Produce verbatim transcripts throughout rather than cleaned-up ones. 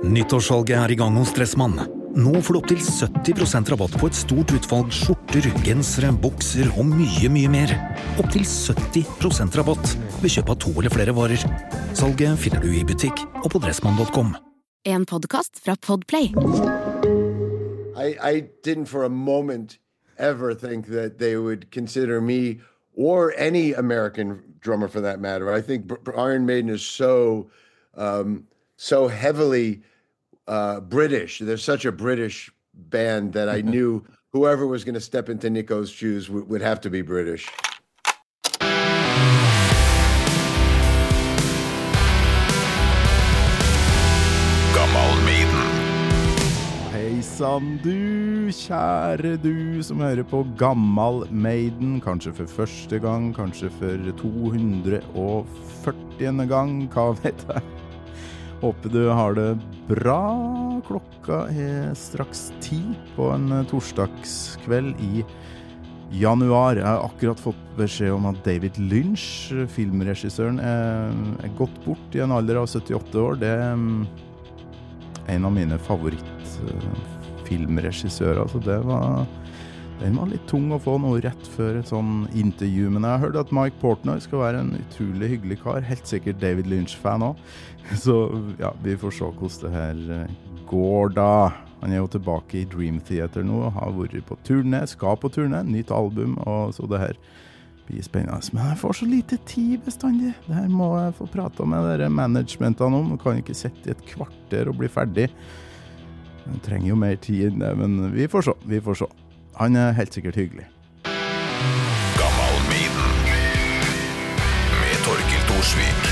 Nyttårssalget er i gang hos Dressmann. Nå får du opp til sytti prosent rabatt på et stort utvalg skjorter, gensere, bukser og mye, mye mer. Opp til sytti prosent rabatt ved kjøp av to eller flere varer. Salget finner du i butikk og på dressmann punktum com. En podcast fra Podplay. I, I didn't for a moment ever think that they would consider me or any American drummer for that matter. I think Iron Maiden is so um, so heavily uh, British. They're such a British band that I knew whoever was going to step into Nico's shoes would, would have to be British. Hei sann du, kjære du som hører på Gammal Maiden, kanskje for første gang, kanskje for to hundre og førtiende gang, hva vet jeg. Håper du har det bra. Klokka er straks ti på en torsdagskveld i januar. Jeg har akkurat fått beskjed om at David Lynch, filmregissøren, er, er gått bort i en alder av syttiåtte år. Det er en av mine favorittfilmregissører, så det var, den var litt tung å få noe rett før et sånn intervju, men jeg har hørt at Mike Portnoy skal være en utrolig hyggelig kar, helt sikkert David Lynch-fan også, så ja, vi får se hvordan det her går da. Han er jo tilbake i Dream Theater nå, har vært på turné, skal på turné, nytt album, og så det her blir spennende. Men jeg får så lite tid bestandig. Det her må jeg få prate med dere managementet om. Jeg kan ikke sette i et kvarter og bli ferdig. Jeg trenger jo mer tid enn det, men vi får se, vi får se. Han er helt sikkert hyggelig. Gammal Maiden med Torkild Thorsvik.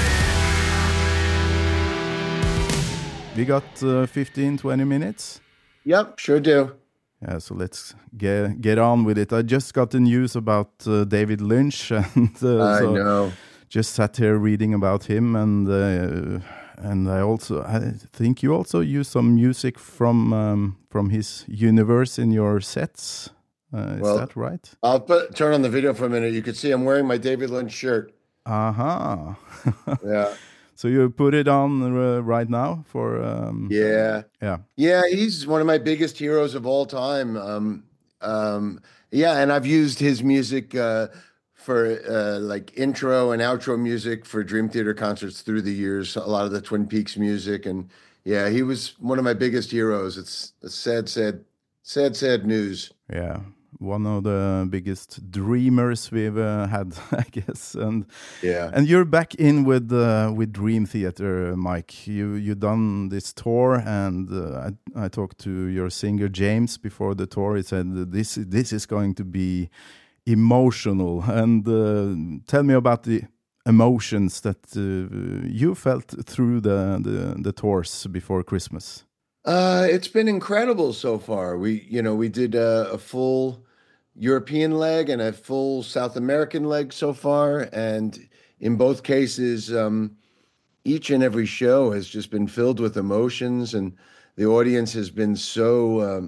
We got uh, fifteen to twenty minutes. Yep, sure do. Yeah, so let's get get on with it. I just got the news about uh, David Lynch, and uh, I so know. just sat here reading about him, and uh, and I also I think you also use some music from um, from his universe in your sets. Uh, is Well, that right? I'll put, turn on the video for a minute. You can see I'm wearing my David Lynch shirt. Aha. Yeah. So you put it on uh, right now for um, Yeah. yeah. Yeah, he's one of my biggest heroes of all time. Um, um, yeah, and I've used his music uh, for uh, like intro and outro music for Dream Theater concerts through the years, a lot of the Twin Peaks music. And yeah, he was one of my biggest heroes. It's a sad, sad, sad, sad news. Yeah, one of the biggest dreamers we've uh, had, I guess. And Yeah. and you're back in with uh, with Dream Theater, Mike. You you done this tour, and uh, I I talked to your singer James before the tour. He said that this this is going to be emotional. And uh, tell me about the emotions that uh, you felt through the, the the tours before Christmas. Uh, it's been incredible so far. We, you know, we did a, a full European leg and a full South American leg so far. And in both cases, um, each and every show has just been filled with emotions, and the audience has been so, um,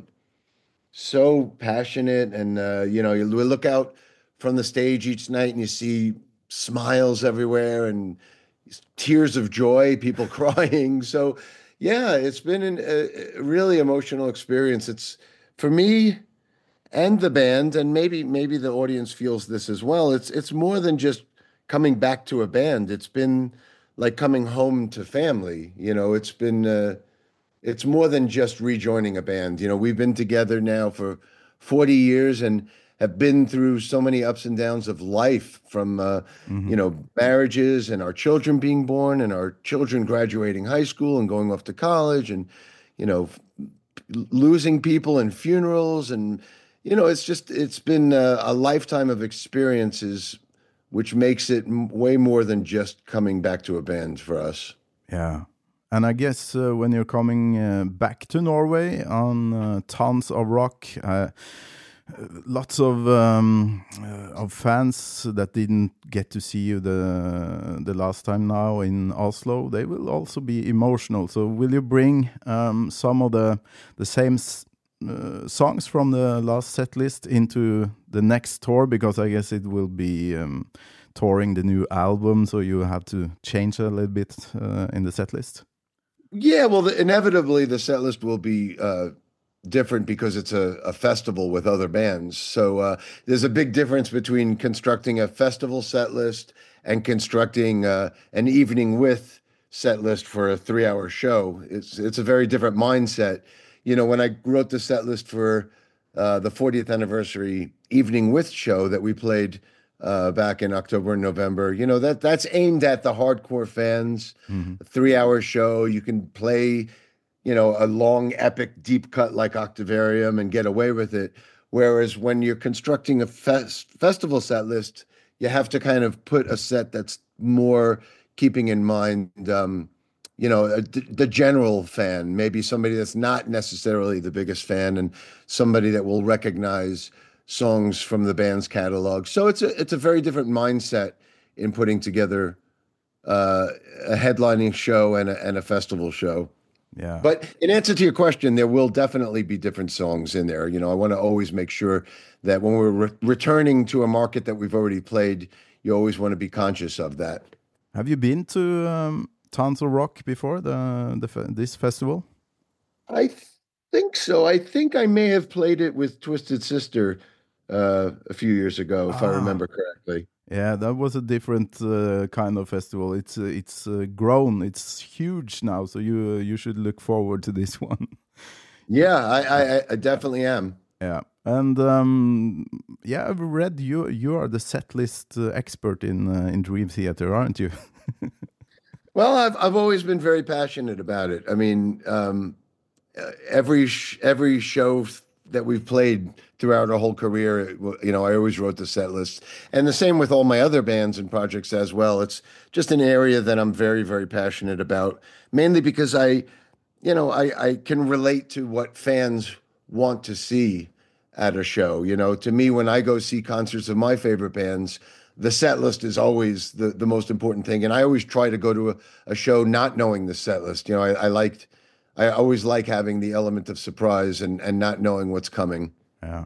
so passionate. And, uh, you know, you look out from the stage each night and you see smiles everywhere and tears of joy, people crying. So, yeah, it's been an, a really emotional experience. It's for me and the band, and maybe maybe the audience feels this as well. It's it's more than just coming back to a band. It's been like coming home to family. You know, it's been uh, it's more than just rejoining a band. You know, we've been together now for forty years and have been through so many ups and downs of life, from, uh, mm-hmm. you know, marriages and our children being born and our children graduating high school and going off to college, and, you know, f- losing people and funerals. And, you know, it's just, it's been a, a lifetime of experiences, which makes it m- way more than just coming back to a band for us. Yeah. And I guess uh, when you're coming uh, back to Norway on uh, Tons of Rock, uh, lots of um, uh, of fans that didn't get to see you the the last time now in Oslo, they will also be emotional. So will you bring um, some of the the same s- uh, songs from the last set list into the next tour? Because I guess it will be um, touring the new album, so you have to change a little bit uh, in the set list. Yeah, well, the, inevitably the set list will be uh, different because it's a, a festival with other bands. So uh, there's a big difference between constructing a festival set list and constructing uh, an evening with set list for a three-hour show. It's it's a very different mindset. You know, when I wrote the set list for uh, the fortieth anniversary evening with show that we played uh, back in October and November, you know, that that's aimed at the hardcore fans. Hmm. A three-hour show, you can play, you know, a long, epic, deep cut like Octavarium and get away with it. Whereas when you're constructing a fest festival set list, you have to kind of put a set that's more keeping in mind, um, you know, a, the general fan, maybe somebody that's not necessarily the biggest fan, and somebody that will recognize songs from the band's catalog. So it's a it's a very different mindset in putting together uh, a headlining show and a, and a festival show. Yeah. But in answer to your question, there will definitely be different songs in there. You know, I want to always make sure that when we're re returning to a market that we've already played, you always want to be conscious of that. Have you been to um, Tons of Rock before the the fe- this festival? I think so. I think I may have played it with Twisted Sister uh, a few years ago, if I Ah. remember correctly. Yeah, that was a different uh, kind of festival. It's uh, it's uh, grown. It's huge now, so you uh, you should look forward to this one. Yeah, I, I, I definitely am. Yeah, and um, yeah, I've read you you are the setlist uh, expert in uh, in Dream Theater, aren't you? Well, I've I've always been very passionate about it. I mean, um, uh, every sh every show that we've played throughout our whole career, you know, I always wrote the set list, and the same with all my other bands and projects as well. It's just an area that I'm very, very passionate about, mainly because I, you know, I I can relate to what fans want to see at a show. You know, to me, when I go see concerts of my favorite bands, the set list is always the the most important thing, and I always try to go to a, a show not knowing the set list. You know, I, I liked. I always like having the element of surprise and, and not knowing what's coming. Yeah.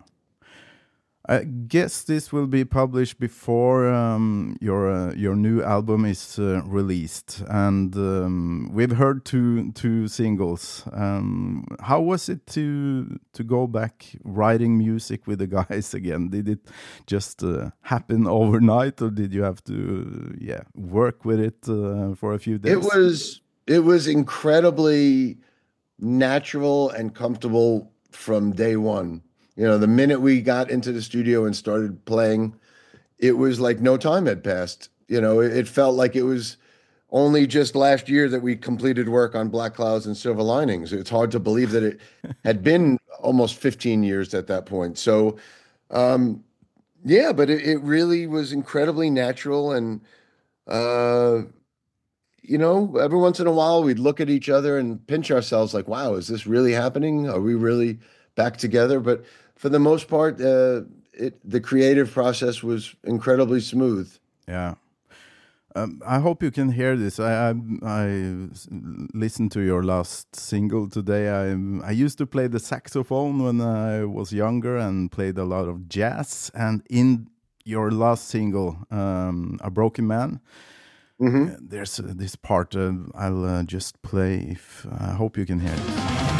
I guess this will be published before um, your uh, your new album is uh, released, and um, we've heard two two singles. Um, how was it to to go back writing music with the guys again? Did it just uh, happen overnight, or did you have to yeah work with it uh, for a few days? It was it was incredibly natural and comfortable from day one. You know, the minute we got into the studio and started playing, it was like no time had passed. You know, it, it felt like it was only just last year that we completed work on Black Clouds and Silver Linings. It's hard to believe that it had been almost fifteen years at that point. So, um, yeah, but it, it really was incredibly natural. And, uh, you know, every once in a while we'd look at each other and pinch ourselves like, wow, is this really happening? Are we really back together? But for the most part, uh, it, the creative process was incredibly smooth. Yeah. Um, I hope you can hear this. I, I I listened to your last single today. I I used to play the saxophone when I was younger and played a lot of jazz. And in your last single, um, A Broken Man, Mm-hmm. there's uh, this part uh, I'll uh, just play. If I hope you can hear it.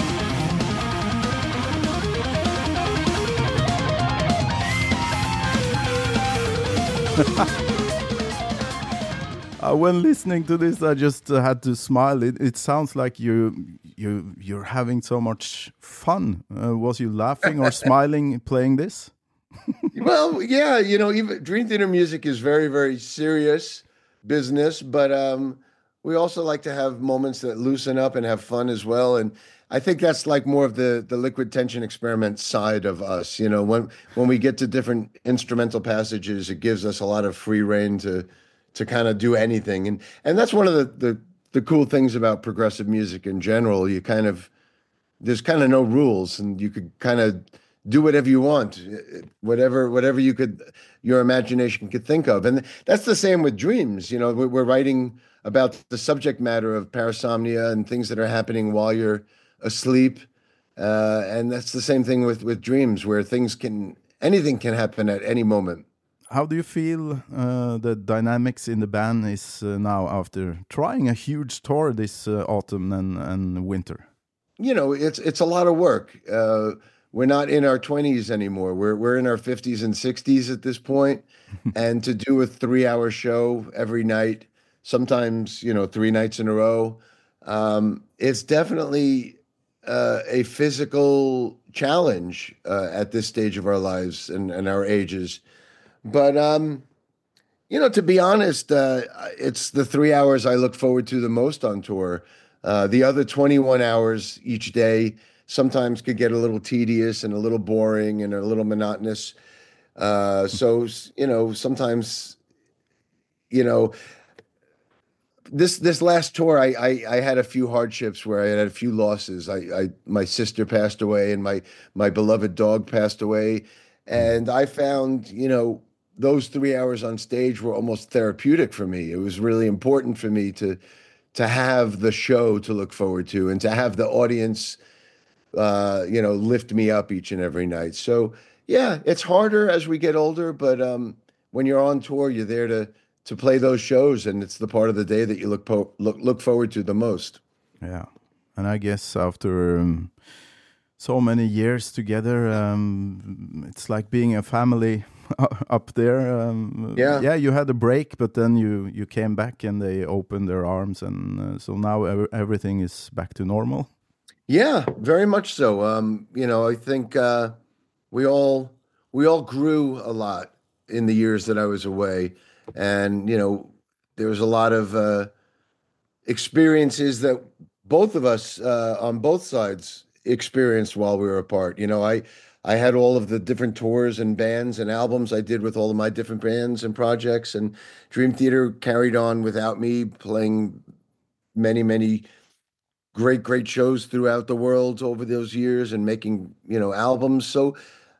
Uh, when listening to this, I just uh, had to smile. It, it sounds like you you you're having so much fun. Uh, was you laughing or smiling playing this? Well, yeah, you know, even Dream Theater music is very, very serious business, but um, we also like to have moments that loosen up and have fun as well. And I think that's like more of the the Liquid Tension Experiment side of us. You know, when when we get to different instrumental passages, it gives us a lot of free rein to to kind of do anything. And and that's one of the the the cool things about progressive music in general. You kind of there's kind of no rules, and you could kind of do whatever you want, whatever whatever you could, your imagination could think of. And that's the same with Dreams. You know, we're writing about the subject matter of parasomnia and things that are happening while you're asleep. Uh, and that's the same thing with, with Dreams, where things can, anything can happen at any moment. How do you feel uh, the dynamics in the band is uh, now after trying a huge tour this uh, autumn and, and winter? You know, it's it's a lot of work. Uh, we're not in our twenties anymore. We're we're in our fifties and sixties at this point, and to do a three-hour show every night, sometimes you know three nights in a row, um, it's definitely uh, a physical challenge uh, at this stage of our lives and, and our ages. But, um, you know, to be honest, uh, it's the three hours I look forward to the most on tour. Uh, the other twenty-one hours each day sometimes could get a little tedious and a little boring and a little monotonous. Uh, so, you know, sometimes, you know, this this last tour, I, I I had a few hardships where I had a few losses. I, I my sister passed away and my my beloved dog passed away. And I found, you know, those three hours on stage were almost therapeutic for me. It was really important for me to to have the show to look forward to and to have the audience, uh, you know, lift me up each and every night. So yeah, it's harder as we get older, but um, when you're on tour, you're there to to play those shows, and it's the part of the day that you look po- look look forward to the most. Yeah, and I guess after um, so many years together, um, it's like being a family up there. Um, Yeah. yeah. You had a break, but then you you came back, and they opened their arms, and uh, so now ev- everything is back to normal. Yeah, very much so. Um, you know, I think uh, we all we all grew a lot in the years that I was away, and you know, there was a lot of uh, experiences that both of us uh, on both sides experienced while we were apart. You know, I I had all of the different tours and bands and albums I did with all of my different bands and projects, and Dream Theater carried on without me, playing many many great great shows throughout the world over those years and making, you know, albums. So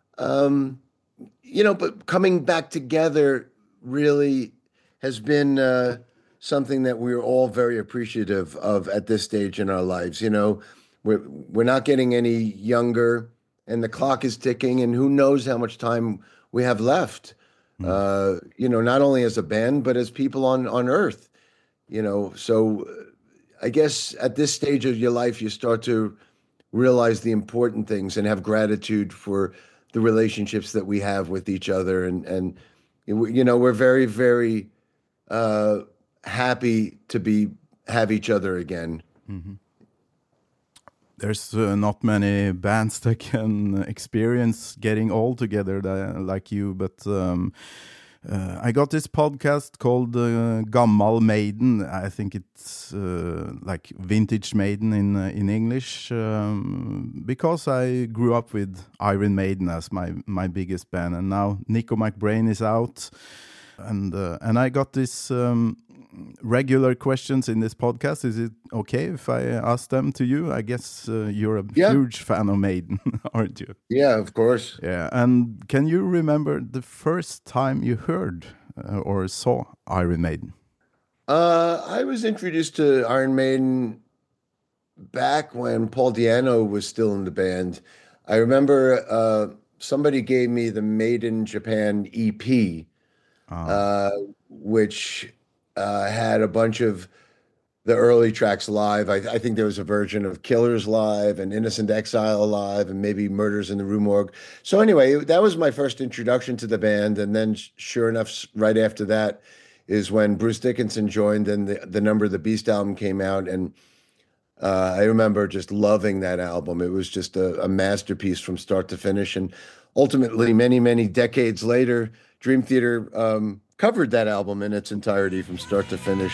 um you know, but coming back together really has been uh something that we're all very appreciative of at this stage in our lives. You know, we're we're not getting any younger, and the clock is ticking, and who knows how much time we have left. Uh you know, not only as a band but as people on on earth, you know. So I guess at this stage of your life, you start to realize the important things and have gratitude for the relationships that we have with each other. And, and you know, we're very, very uh, happy to be have each other again. Mm-hmm. There's uh, not many bands that can experience getting all together that, like you, but um, uh, I got this podcast called uh, Gammal Maiden. I think it's uh, like Vintage Maiden in uh, in English, um, because I grew up with Iron Maiden as my my biggest band, and now Nico McBrain is out, and uh, and I got this um, regular questions in this podcast. Is it okay if I ask them to you? I guess uh, you're a Yeah. huge fan of Maiden, aren't you? Yeah, of course. Yeah, and can you remember the first time you heard uh, or saw Iron Maiden? Uh, I was introduced to Iron Maiden back when Paul Di'Anno was still in the band. I remember uh, somebody gave me the Maiden Japan E P, uh, which uh, had a bunch of the early tracks live. I, I think there was a version of Killers live and Innocent Exile live and maybe Murders in the Rue Morgue. So anyway, that was my first introduction to the band. And then sure enough, right after that is when Bruce Dickinson joined and the, the Number of the Beast album came out. And uh, I remember just loving that album. It was just a, a masterpiece from start to finish. And ultimately, many, many decades later, Dream Theater um, covered that album in its entirety from start to finish.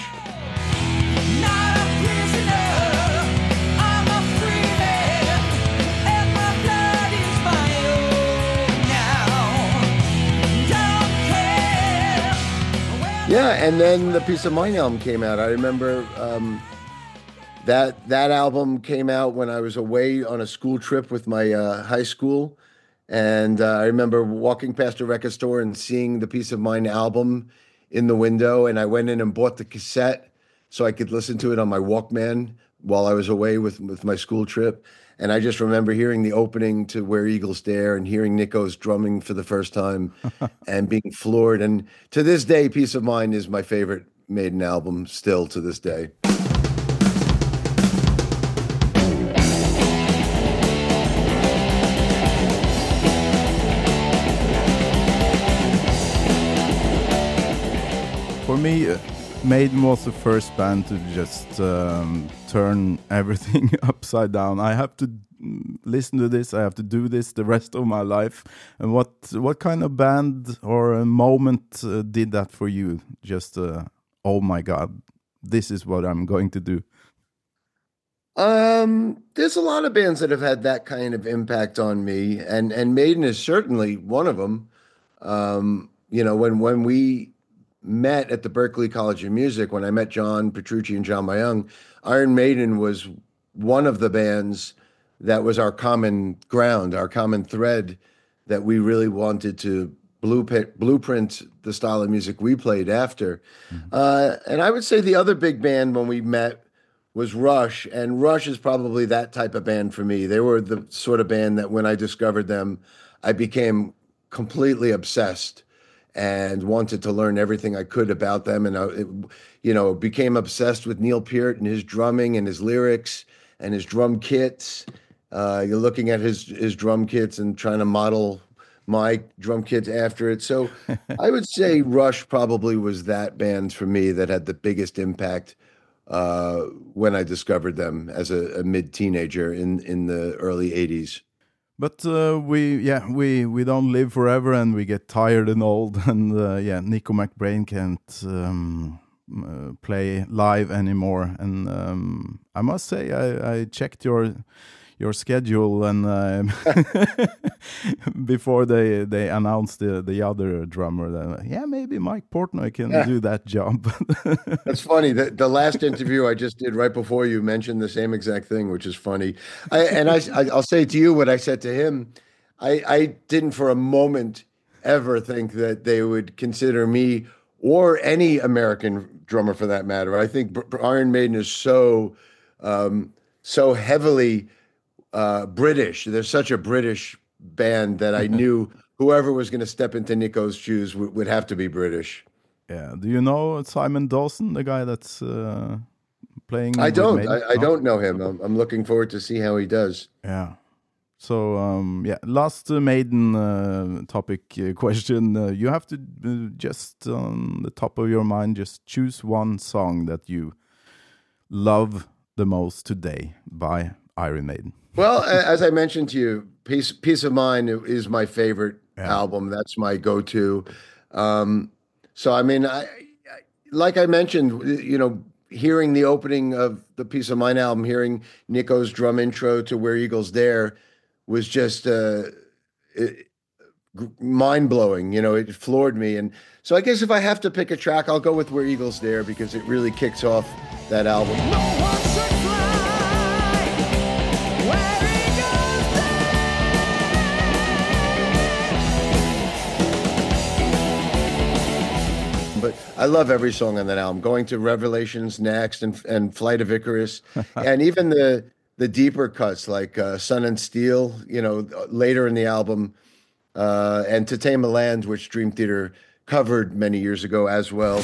Yeah, and then the Peace of Mind album came out. I remember um, that that album came out when I was away on a school trip with my uh, high school. And uh, I remember walking past a record store and seeing the Peace of Mind album in the window. And I went in and bought the cassette so I could listen to it on my Walkman while I was away with, with my school trip. And I just remember hearing the opening to Where Eagles Dare and hearing Nico's drumming for the first time and being floored. And to this day, Peace of Mind is my favorite Maiden album still to this day. For me, uh, Maiden was the first band to just um, turn everything upside down. I have to listen to this. I have to do this the rest of my life. And what what kind of band or a moment uh, did that for you? Just, uh, oh my God, this is what I'm going to do. Um, there's a lot of bands that have had that kind of impact on me, and and Maiden is certainly one of them. Um, you know, when when we met at the Berklee College of Music, when I met John Petrucci and John Mayung, Iron Maiden was one of the bands that was our common ground, our common thread that we really wanted to blueprint, blueprint the style of music we played after. Mm-hmm. Uh, and I would say the other big band when we met was Rush, and Rush is probably that type of band for me. They were the sort of band that when I discovered them, I became completely obsessed and wanted to learn everything I could about them. And, I, it, you know, became obsessed with Neil Peart and his drumming and his lyrics and his drum kits. Uh, you're looking at his, his drum kits and trying to model my drum kits after it. So I would say Rush probably was that band for me that had the biggest impact uh, when I discovered them as a, a mid-teenager in, in the early eighties. But uh, we, yeah, we, we don't live forever, and we get tired and old, and uh, yeah, Nico McBrain can't um, uh, play live anymore. And um, I must say, I, I checked your your schedule, and uh, before they they announced the the other drummer, that, yeah, maybe Mike Portnoy can yeah. do that job. That's funny. The, the last interview I just did right before you mentioned the same exact thing, which is funny. I, and I, I I'll say to you what I said to him. I I didn't for a moment ever think that they would consider me or any American drummer for that matter. I think Iron Maiden is so um, so heavily Uh, British. They're such a British band that I knew whoever was going to step into Nico's shoes w- would have to be British. Yeah. Do you know Simon Dawson, the guy that's uh, playing? I don't. I, I don't know him. I'm, I'm looking forward to see how he does. Yeah. So um, yeah, last uh, Maiden uh, topic uh, question. Uh, you have to uh, just on the top of your mind, just choose one song that you love the most today by Iron Maiden. Well, as I mentioned to you, Peace, Peace of Mind is my favorite yeah. album. That's my go-to. Um, so, I mean, I, I, like I mentioned, you know, hearing the opening of the Peace of Mind album, hearing Nico's drum intro to Where Eagles Dare was just uh, it, mind-blowing. You know, it floored me. And so I guess if I have to pick a track, I'll go with Where Eagles Dare because it really kicks off that album. No one should fly. But I love every song on that album. Going to Revelations next, and and Flight of Icarus, and even the the deeper cuts like uh, Sun and Steel. You know, later in the album, uh, and To Tame a Land, which Dream Theater covered many years ago as well.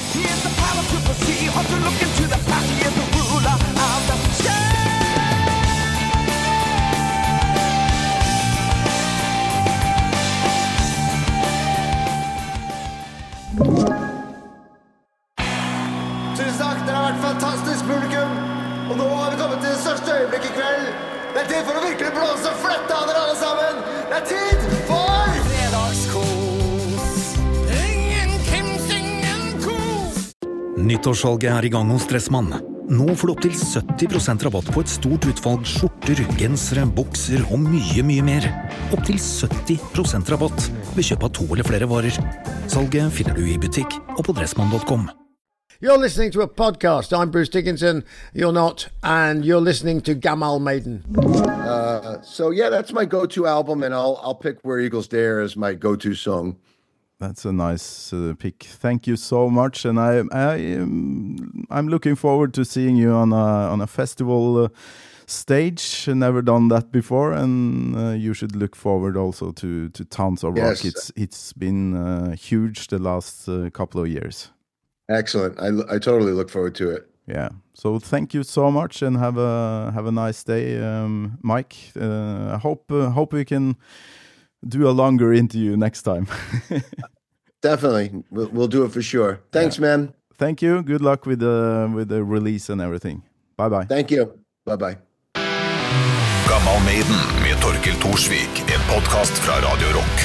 Fantastisk publikum, og nå har vi kommet til det største øyeblikk i kveld. Det er tid for å virkelig blåse fletta av dere alle sammen. Det er tid for fredagskos. Ingen Kims, ingen kos. Nyttårssalget er i gang hos Dressmann. Nå får du opp til sytti prosent rabatt på et stort utvalg skjorter, gensere, bukser og mye, mye mer. Opp til sytti prosent rabatt ved kjøp av to eller flere varer. Salget finner du i butikk og på dressmann dot com. You're listening to a podcast. I'm Bruce Dickinson. You're not. And you're listening to Gamal Maiden. Uh, so, yeah, that's my go-to album, and I'll I'll pick Where Eagles Dare as my go-to song. that's a nice uh, pick. Thank you so much, and I, I, um, I'm looking forward to seeing you on a on a festival uh, stage. Never done that before, and uh, you should look forward also to to Towns of Rock. Yes. It's it's been uh, huge the last uh, couple of years. Excellent. I I totally look forward to it. Yeah. So thank you so much, and have a have a nice day, um, Mike. Uh, I hope uh, hope we can do a longer interview next time. Definitely, we'll, we'll do it for sure. Thanks, yeah. man. Thank you. Good luck with the with the release and everything. Bye bye. Thank you. Bye bye. Gammal Maiden med Torkel Torsvik, en podcast fra Radio Rock.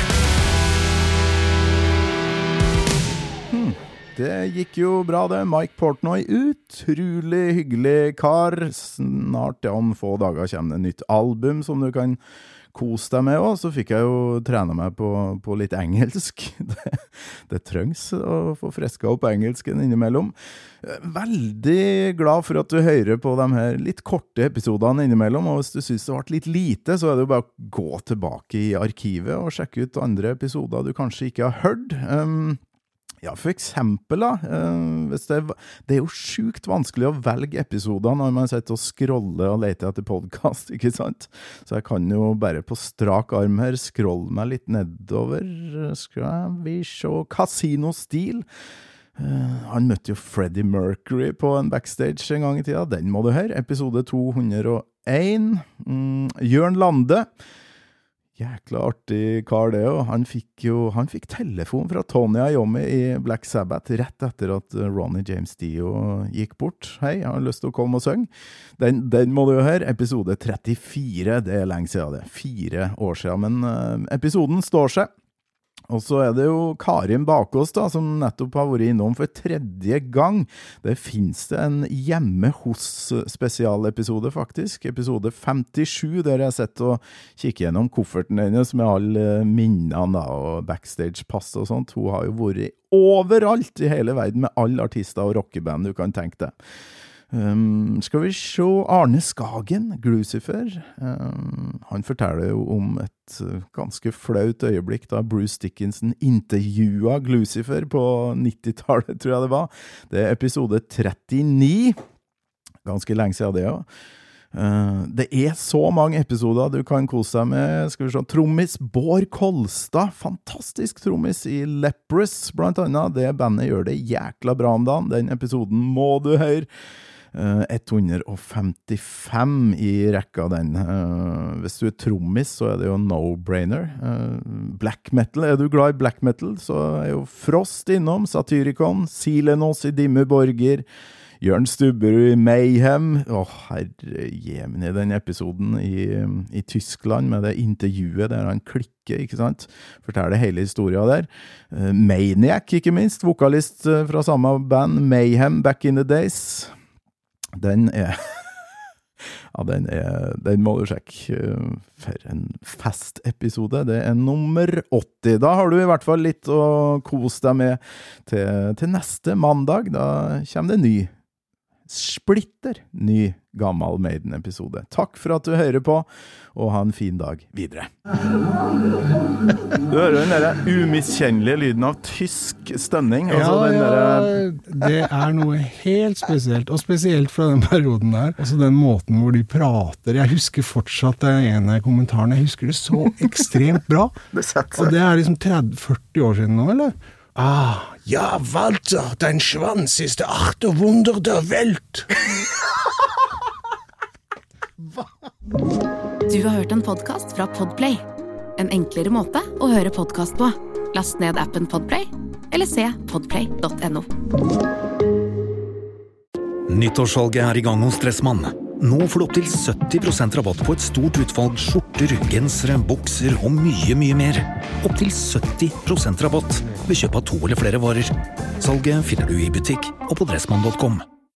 Hmm. Det gikk jo bra det. Mike Portnoy, utrolig hyggelig kar. Snart, ja, om få dager kommer det nytt album som du kan kose deg med, og så fikk jeg jo trene meg på, på litt engelsk. Det, det trengs å få freska opp engelsken innimellom. Veldig glad for at du hører på de her litt korte episodene innimellom, og hvis du synes det ble litt lite, så er det jo bare å gå tilbake i arkivet og sjekke ut andre episoder du kanskje ikke har hørt. Um, Ja, for eksempel da, uh, hvis det, det er jo sjukt vanskelig å velge episoder når man sitter og scroller og leter etter podcast, ikke sant? Så jeg kan jo bare på strak arm her scrolle meg litt nedover. Skal vi se Casino Steel. Uh, han møtte jo Freddie Mercury på en backstage en gang i tida. Den må du høre. Episode to hundre og en. Mm, Jørn Lande. Jækla artig kar det, og han fikk jo, han fikk telefon fra Tony Iommi i Black Sabbath rett etter at Ronnie James Dio gikk bort. Hei, jeg har lyst til å komme og synge. Den, den må du jo høre, episode trettifire, det er lenge siden det, fire år siden, men uh, episoden står seg. Og så er det jo Karin Bakås da, som nettopp har vært innom for tredje gang. Det finnes det en hjemme hos spesialepisode faktisk, episode femtisju, der jeg sett og kikker gjennom kofferten hennes med alle minnene da, og backstage-pass og sånt. Hun har jo vært overalt i hele verden med alle artister og rockeband du kan tenke deg. Um, skal vi se Arne Skagen, Glucifer. Um, han forteller jo om et uh, ganske flaut øyeblikk da Bruce Dickinson intervjuet Glucifer på nittitallet, tror jeg det var. Det er episode trettini. Ganske lenge siden det, ja. Uh, det er så mange episoder du kan kose deg med. Skal vi se, trommis Bård Kolstad, fantastisk trommis i Leprous blant annet. Det bandet gjør det jækla bra om dagen. Den episoden må du høre. Uh, ett hundre femtifem i rekka den. Uh, hvis du er trommis, så er det jo no-brainer. Uh, black metal, er du glad i black metal, så er jo Frost innom, Satyricon, Silenos i Dimmu Borger, Jørn Stubberud i Mayhem. Åh, oh, herre jemini, den episoden i, i Tyskland med det intervjuet der han klikker, ikke sant? Forteller hele historien der. Uh, Maniac, ikke minst, vokalist fra samme band, Mayhem, Back in the Days. Den er, ja, den er, den må du sjekke. For en festepisode, det er nummer åtti. Da har du i hvert fall litt å kose deg med til, til neste mandag. Da kommer det ny, splitter ny Gammal Maiden-episode. Takk for at du hører på, og ha en fin dag videre. Du hører den der umiskjennelige lyden av tysk stønning. Altså ja, den der... ja, det er noe helt spesielt, og spesielt fra den perioden der. Altså den måten hvor de prater. Jeg husker fortsatt den ene kommentaren. Jeg husker det så ekstremt bra. Det setter seg. Og det er liksom tretti førti år siden nå, eller? Ah, ja, Walter, dein Schwanz ist der achte Wunder der Welt. Du har hørt en podcast fra Podplay. En enklere måte å høre podcast på. Last ned appen Podplay, eller se podplay punktum no. Nyttårssalget er i gang hos Dressmann. Nå får du opp til sytti prosent rabatt på et stort utvalg skjorter, gensere, bukser og mye, mye mer. Opp til sytti prosent rabatt ved kjøp av to eller flere varer. Salget finner du i butikk og på dressmann punktum com.